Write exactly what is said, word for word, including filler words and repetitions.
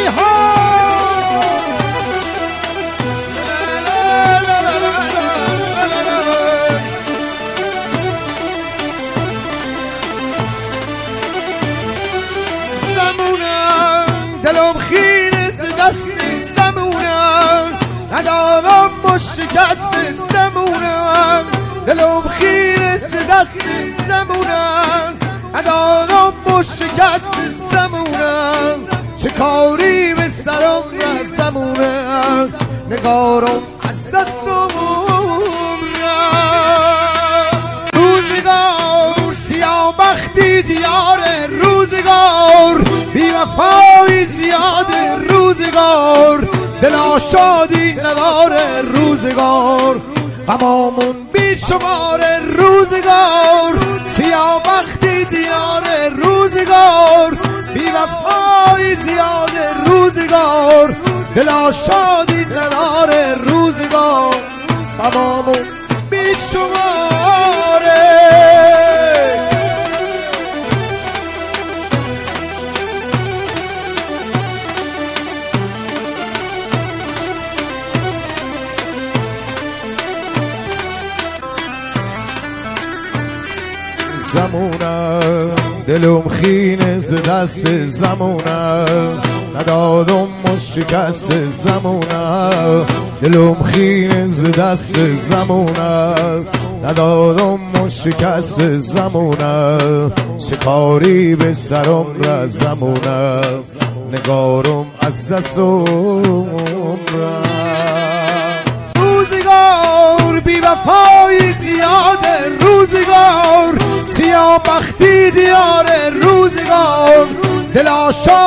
ها زمونم دلم خیره ز دست زمونم ندارم مشت شکست زمونم دلم خیره ز دست زمونم ندارم مشت شکست زمونم چه کاری به سرم را زمونم نگارم از دستم رفت روزگار سیاه بختی دیار روزگار بی وفایی زیاد روزگار دل آشادی نداره روزگار غمامون بی شمار روزگار سیاه بختی دیار روزگار بی وفایی زیاد روزگار دل آشادی نداره روزگار غمامون بی شماره زمونم دلم خینه ز دست زمونم ندادم مشت شکست زمونم دلم خینه ز دست زمونم ندادم مشت شکست زمونم شکاری به سرم را زمونم نگارم از دستم رفت روزگار بی وفایی زیاد روزگار سیاه بختی دیار روزگار دل آشاد